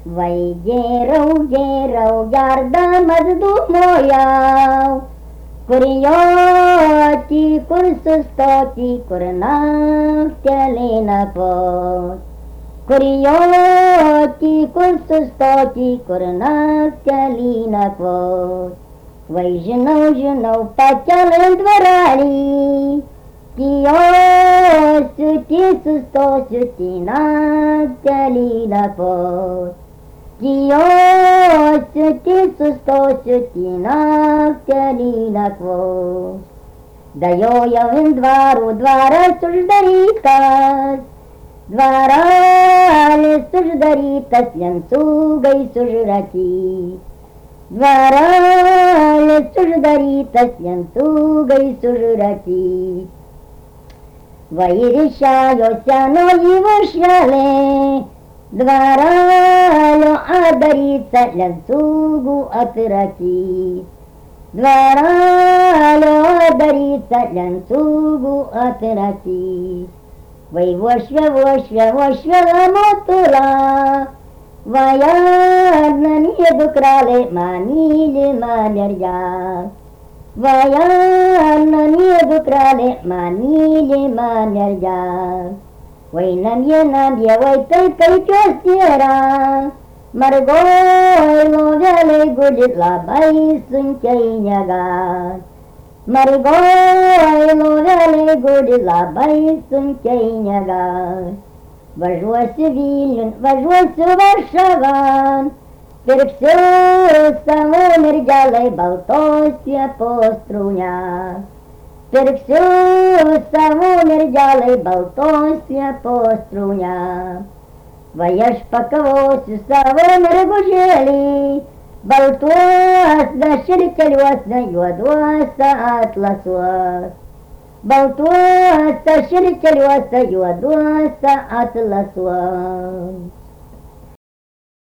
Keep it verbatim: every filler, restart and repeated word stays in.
Vai geriau, geriau gerdamas dūmojau, kur joti, kur sustoti, kur naktelė nakvot. Kur joti, kur sustoti, kur naktelė nakvot. Vai žinau, žinau, pakeliant dvarelį, kijosiu, ti sustosiu, ti naktelį nakvot. Kijosiu, ti sustosiu, ti naktelį nakvot. Dajojau ant dvarų, dvaras uždarytas, dvaralis uždarytas, lencūgais užrakytas. Dvaralis uždarytas, lencūgais užrakytas. Va ir išėjo senoji varšvelė, dvaralio adaryta, lencūgų atrakyt. Dvaralio adaryta, lencūgų atrakyt. Vai vošve, vošve, vošve la motula, va jadna nie dukrale, man myli, man mergia. Va jadna nie dukrale, man myli, man mergia. Vai namie, namie, vai tai kaip jos nėra, margoj lovelėj guli labai sunkiai miegat. Margoj lovelėj guli labai sunkiai miegat. Važiuosiu Vilniun, važiuosiu Varšavan, pirksiu savo mergelai baltose postrūnės. Pirksiu savo mergelai baltose postrūnės. Va aš pakavosiu savo mergužėlį, baltuose šilkeliuose, juoduose atlasuos. Baltuose šilkeliuose, juoduose atlasuos.